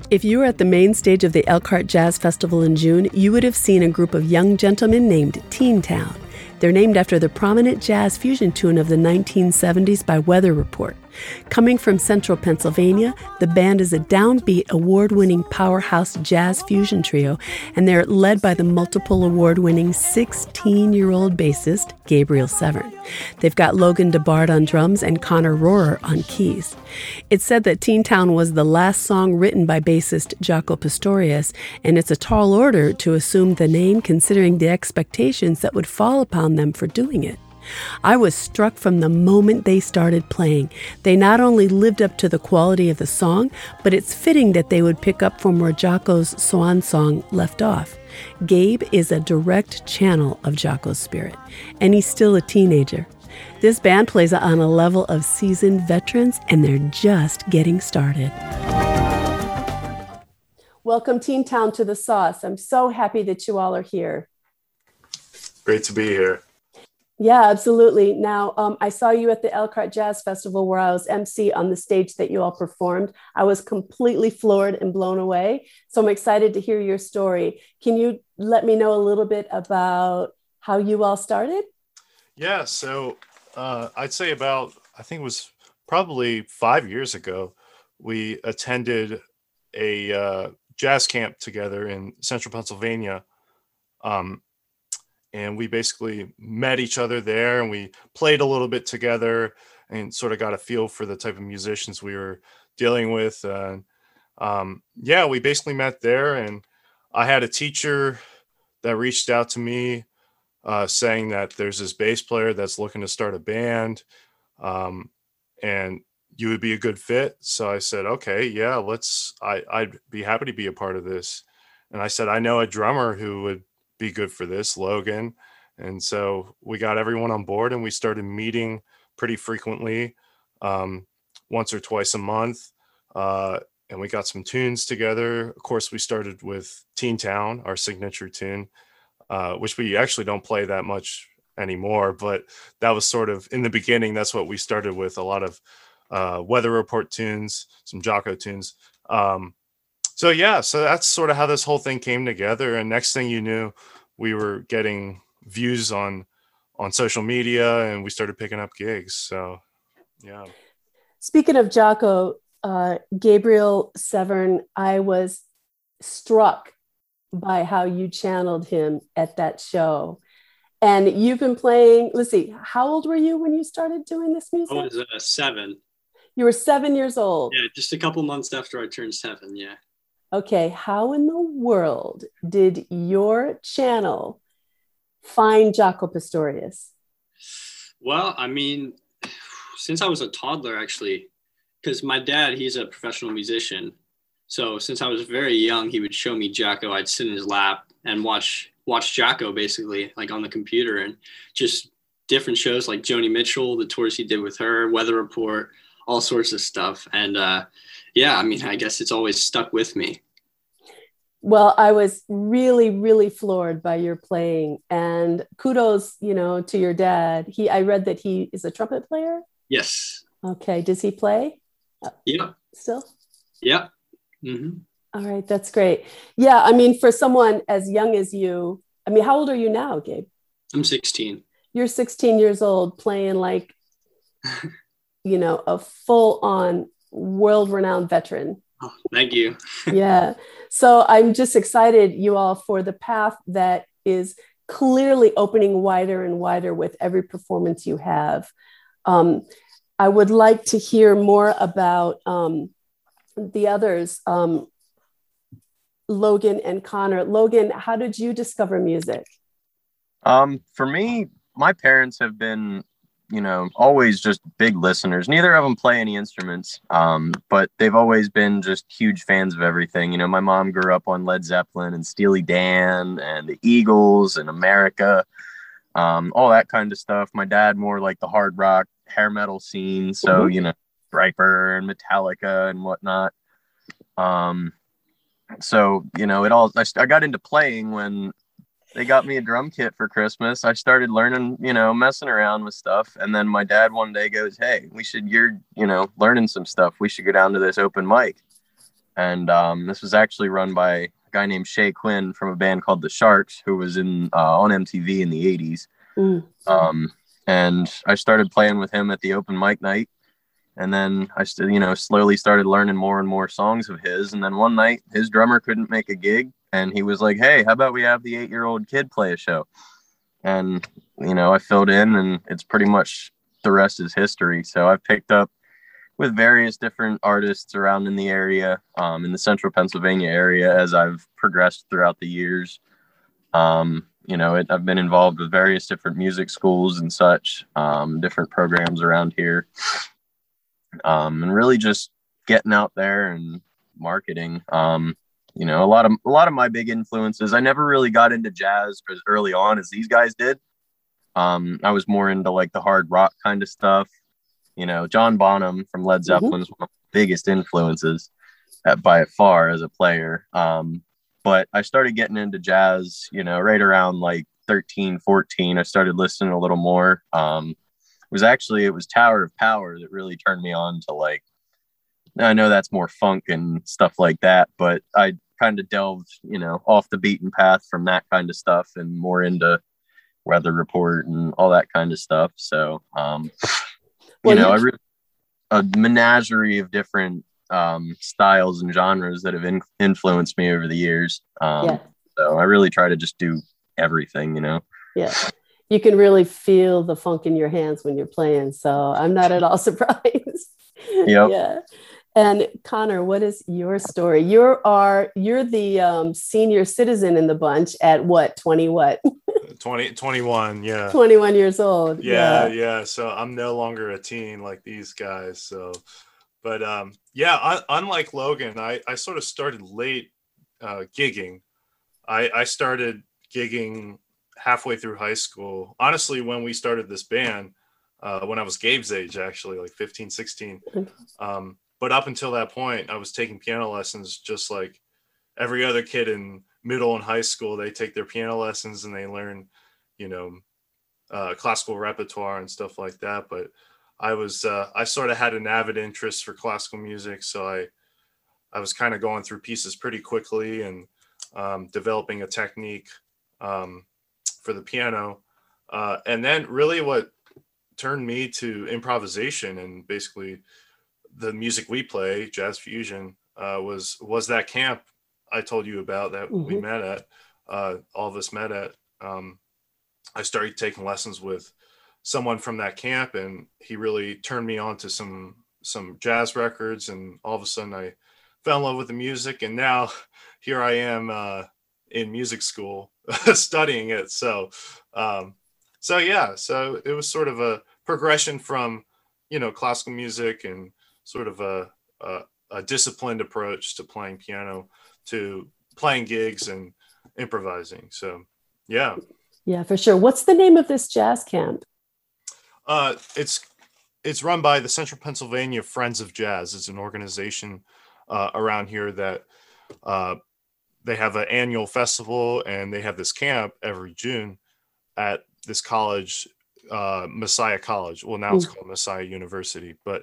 If you were at the main stage of the Elkhart Jazz Festival in June, you would have seen a group of young gentlemen named Teen Town. They're named after the prominent jazz fusion tune of the 1970s by Weather Report. Coming from central Pennsylvania, the band is a downbeat, award-winning powerhouse jazz fusion trio, and they're led by the multiple award-winning 16-year-old bassist, Gabriel Severn. They've got Logan DeBard on drums and Connor Rohrer on keys. It's said that Teen Town was the last song written by bassist Jaco Pastorius, and it's a tall order to assume the name considering the expectations that would fall upon them for doing it. I was struck from the moment they started playing. They not only lived up to the quality of the song, but it's fitting that they would pick up from where Jaco's swan song left off. Gabe is a direct channel of Jaco's spirit, and he's still a teenager. This band plays on a level of seasoned veterans, and they're just getting started. Welcome, Teen Town, to the Sauce. I'm so happy that you all are here. Great to be here. Yeah, absolutely. Now, I saw you at the Elkhart Jazz Festival where I was MC on the stage that you all performed. I was completely floored and blown away. So I'm excited to hear your story. Can you let me know a little bit about how you all started? Yeah, so I'd say I think it was probably 5 years ago, we attended a jazz camp together in central Pennsylvania. And we basically met each other there, and we played a little bit together and sort of got a feel for the type of musicians we were dealing with. Yeah, we basically met there, and I had a teacher that reached out to me saying that there's this bass player that's looking to start a band, and you would be a good fit. So I said, okay, yeah, I'd be happy to be a part of this. And I said, I know a drummer who would be good for this, Logan. And so we got everyone on board, and we started meeting pretty frequently, once or twice a month. And we got some tunes together. Of course, we started with Teen Town, our signature tune, which we actually don't play that much anymore, but that was sort of in the beginning. That's what we started with, a lot of Weather Report tunes, some Jaco tunes. So that's sort of how this whole thing came together. And next thing you knew, we were getting views on social media, and we started picking up gigs. So, yeah. Speaking of Jaco, Gabriel Severn, I was struck by how you channeled him at that show. And you've been playing, let's see, how old were you when you started doing this music? I was 7. You were 7 years old. Yeah, just a couple months after I turned 7, yeah. Okay, how in the world did your channel find Jaco Pastorius? Well, I mean, since I was a toddler, actually, because my dad, he's a professional musician. So since I was very young, he would show me Jaco. I'd sit in his lap and watch Jaco, basically, like on the computer, and just different shows like Joni Mitchell, the tours he did with her, Weather Report, all sorts of stuff. And yeah, I mean, I guess it's always stuck with me. Well, I was really, really floored by your playing, and kudos, to your dad. I read that he is a trumpet player. Yes. Okay. Does he play? Yeah. Still? Yeah. Mm-hmm. All right. That's great. Yeah. I mean, for someone as young as you, I mean, how old are you now, Gabe? I'm 16. You're 16 years old playing like, a full-on world-renowned veteran. Oh, thank you. Yeah. So I'm just excited, you all, for the path that is clearly opening wider and wider with every performance you have. I would like to hear more about the others, Logan and Connor. Logan, how did you discover music? For me, my parents have been, always just big listeners. Neither of them play any instruments, but they've always been just huge fans of everything. My mom grew up on Led Zeppelin and Steely Dan and the Eagles and America, all that kind of stuff. My dad more like the hard rock, hair metal scene. So, Striper and Metallica and whatnot. So, I got into playing when they got me a drum kit for Christmas. I started learning, messing around with stuff. And then my dad one day goes, hey, you're learning some stuff. We should go down to this open mic. And this was actually run by a guy named Shay Quinn from a band called The Sharks, who was in on MTV in the 80s. And I started playing with him at the open mic night. And then I slowly started learning more and more songs of his. And then one night his drummer couldn't make a gig. And he was like, hey, how about we have the 8-year-old kid play a show? And, I filled in, and it's pretty much the rest is history. So I've picked up with various different artists around in the area, in the central Pennsylvania area, as I've progressed throughout the years. I've been involved with various different music schools and such, different programs around here. And really just getting out there and marketing. A lot of my big influences, I never really got into jazz as early on as these guys did. I was more into like the hard rock kind of stuff. John Bonham from Led Zeppelin is one of the biggest influences by far as a player. But I started getting into jazz, right around like 13, 14. I started listening a little more. It was Tower of Power that really turned me on to, like, I know that's more funk and stuff like that, but I kind of delved, off the beaten path from that kind of stuff and more into Weather Report and all that kind of stuff. So, a menagerie of different styles and genres that have influenced me over the years. So I really try to just do everything, Yeah. You can really feel the funk in your hands when you're playing. So I'm not at all surprised. Yep. Yeah. And Connor, what is your story? You're the senior citizen in the bunch at what? 21. Yeah. 21 years old. Yeah. So I'm no longer a teen like these guys. So, but unlike Logan, I sort of started late gigging. I started gigging halfway through high school. Honestly, when we started this band, when I was Gabe's age, actually, like 15, 16. But up until that point, I was taking piano lessons just like every other kid in middle and high school. They take their piano lessons and they learn, classical repertoire and stuff like that. But I sort of had an avid interest for classical music. So I was kind of going through pieces pretty quickly and developing a technique for the piano. And then really what turned me to improvisation and basically the music we play, jazz fusion, was that camp I told you about that we met at, all of us met at. I started taking lessons with someone from that camp, and he really turned me on to some jazz records, and all of a sudden I fell in love with the music, and now here I am in music school studying it. So it was sort of a progression from, classical music and sort of a disciplined approach to playing piano to playing gigs and improvising. So, yeah. Yeah, for sure. What's the name of this jazz camp? It's run by the Central Pennsylvania Friends of Jazz. It's an organization around here that they have an annual festival, and they have this camp every June at this college, Messiah College. Well, now it's called Messiah University, but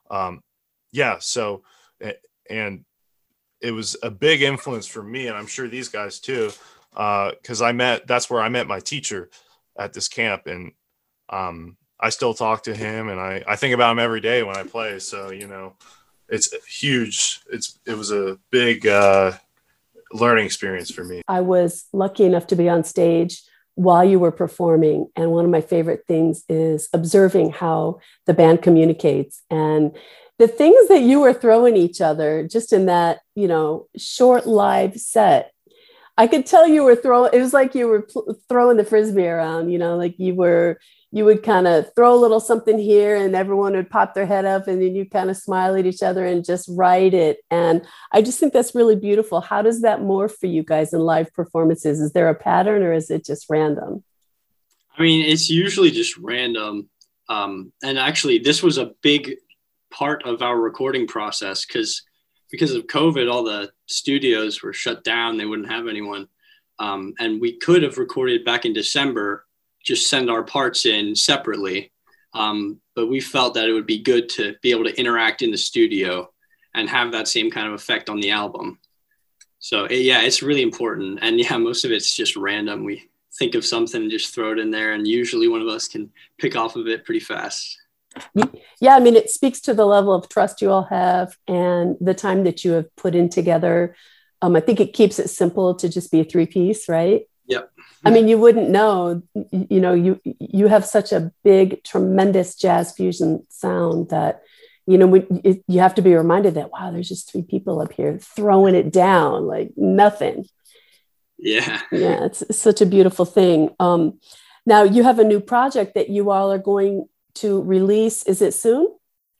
so, and it was a big influence for me, and I'm sure these guys too, because that's where I met my teacher at this camp, and I still talk to him, and I think about him every day when I play. So, it's huge. It was a big learning experience for me. I was lucky enough to be on stage while you were performing, and one of my favorite things is observing how the band communicates and the things that you were throwing each other just in that, short live set. I could tell you were throwing, it was like you were throwing the Frisbee around, like you would kind of throw a little something here and everyone would pop their head up, and then you kind of smile at each other and just write it. And I just think that's really beautiful. How does that morph for you guys in live performances? Is there a pattern, or is it just random? I mean, it's usually just random. And actually, this was a big part of our recording process because of COVID, all the studios were shut down. They wouldn't have anyone. And we could have recorded back in December, just send our parts in separately. But we felt that it would be good to be able to interact in the studio. and have that same kind of effect on the album. So yeah, it's really important. And yeah, most of it's just random. We think of something and just throw it in there, and usually one of us can pick off of it pretty fast. Yeah, I mean, it speaks to the level of trust you all have and the time that you have put in together. I think it keeps it simple to just be a 3-piece, right? Yep. I mean, you wouldn't know, you have such a big, tremendous jazz fusion sound that, you have to be reminded that, wow, there's just 3 people up here throwing it down like nothing. Yeah. Yeah, it's such a beautiful thing. Now you have a new project that you all are going to release. Is it soon?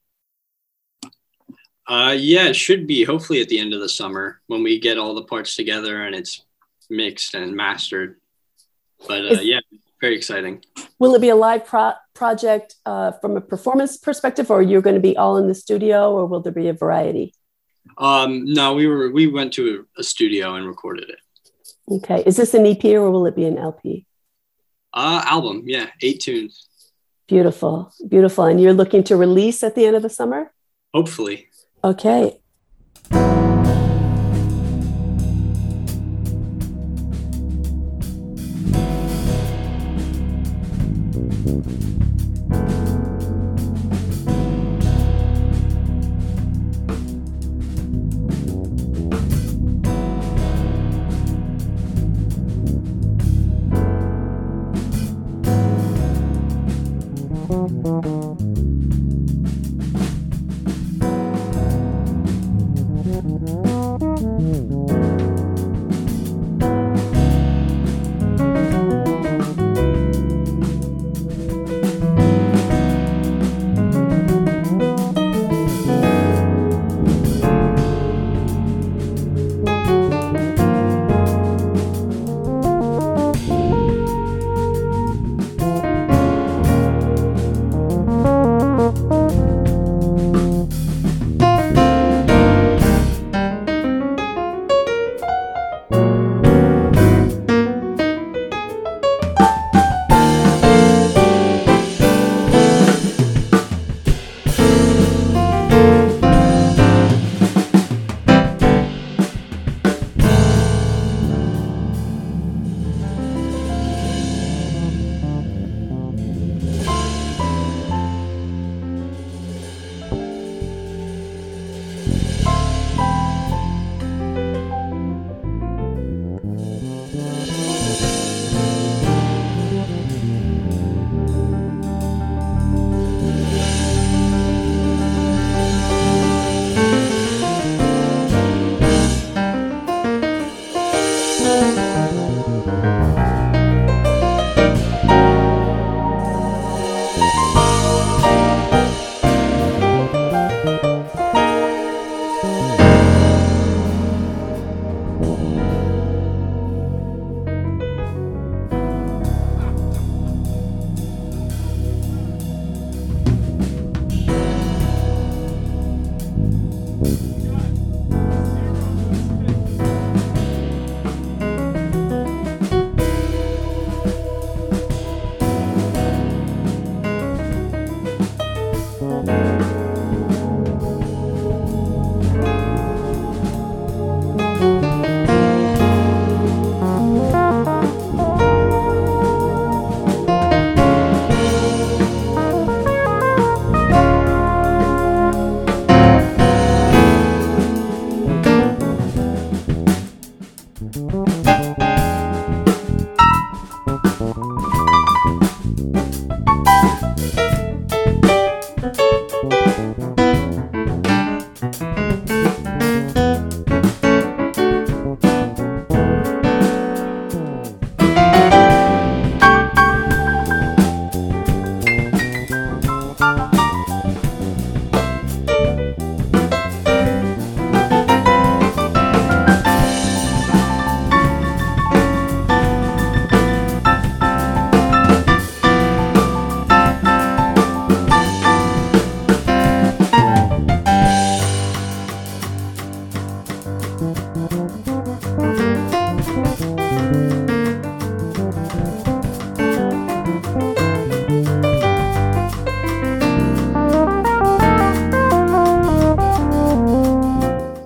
Yeah, it should be hopefully at the end of the summer when we get all the parts together and it's mixed and mastered. But yeah, very exciting. Will it be a live project from a performance perspective, or you're going to be all in the studio, or will there be a variety? No, we went to a studio and recorded it. Okay. Is this an EP or will it be an LP? Album. Yeah. 8 tunes. Beautiful. Beautiful. And you're looking to release at the end of the summer? Hopefully. Okay.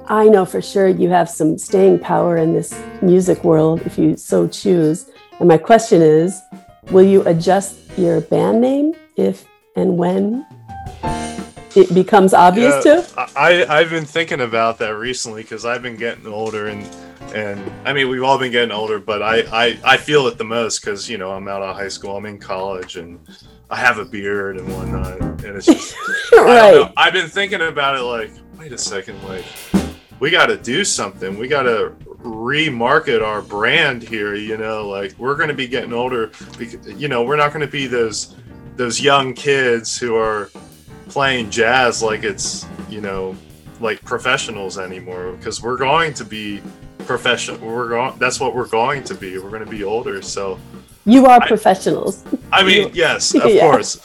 I know for sure you have some staying power in this music world if you so choose. And my question is, will you adjust your band name if and when it becomes obvious to? I've been thinking about that recently because I've been getting older, and I mean, we've all been getting older, but I feel it the most because, you know, I'm out of high school, I'm in college, and I have a beard and whatnot, and it's just right. I've been thinking about it like, wait a second, like, we got to do something. We got to remarket our brand here, you know, like, we're going to be getting older because, you know, we're not going to be those young kids who are playing jazz like it's, you know, like professionals anymore, because we're going to be professional. That's what we're going to be. We're going to be older. So you are professionals. I mean, yes, of course.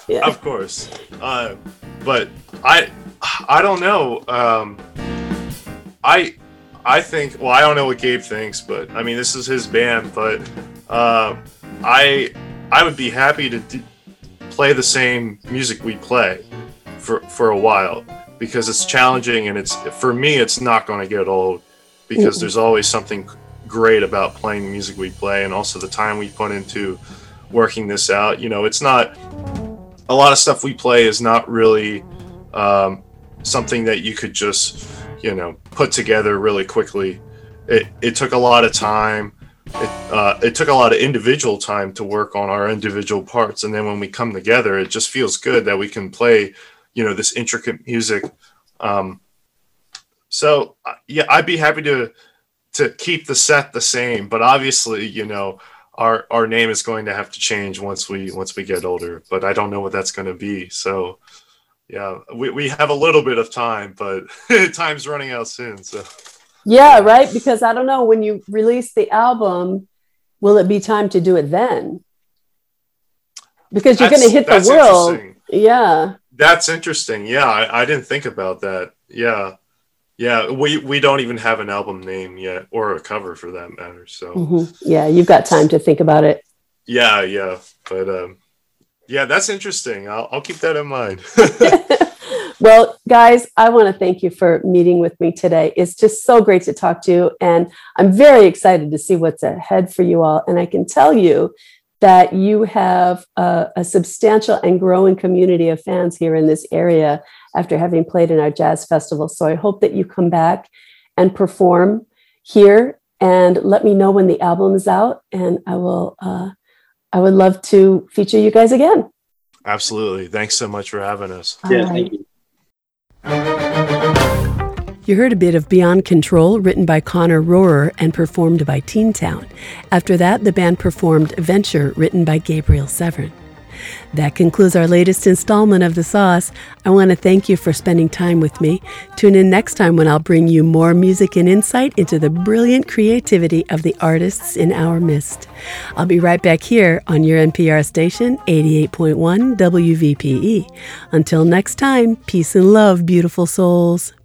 But I don't know. I think, well, I don't know what Gabe thinks, but I mean, this is his band, but I would be happy to play the same music we play for a while, because it's challenging, and for me, it's not going to get old, because there's always something great about playing the music we play, and also the time we put into working this out. You know, it's not, a lot of stuff we play is not really something that you could just, you know, put together really quickly. It took a lot of time. It took a lot of individual time to work on our individual parts, and then when we come together, it just feels good that we can play, you know, this intricate music. So yeah, I'd be happy to keep the set the same, but obviously, you know, our name is going to have to change once we get older, but I don't know what that's going to be. So yeah, we have a little bit of time, but time's running out soon. So yeah, right. Because I don't know, when you release the album, will it be time to do it then? Because you're going to hit the world. Yeah. That's interesting. Yeah, I didn't think about that. Yeah. We don't even have an album name yet, or a cover for that matter. So yeah, you've got time to think about it. Yeah. But yeah, that's interesting. I'll keep that in mind. Well, guys, I want to thank you for meeting with me today. It's just so great to talk to you, and I'm very excited to see what's ahead for you all. And I can tell you that you have a substantial and growing community of fans here in this area after having played in our jazz festival. So I hope that you come back and perform here, and let me know when the album is out, and I would love to feature you guys again. Absolutely. Thanks so much for having us. Yeah, thank you. You heard a bit of Beyond Control, written by Connor Rohrer and performed by Teen Town. After that, the band performed Venture, written by Gabriel Severin. That concludes our latest installment of The Sauce. I want to thank you for spending time with me. Tune in next time when I'll bring you more music and insight into the brilliant creativity of the artists in our midst. I'll be right back here on your NPR station, 88.1 WVPE. Until next time, peace and love, beautiful souls.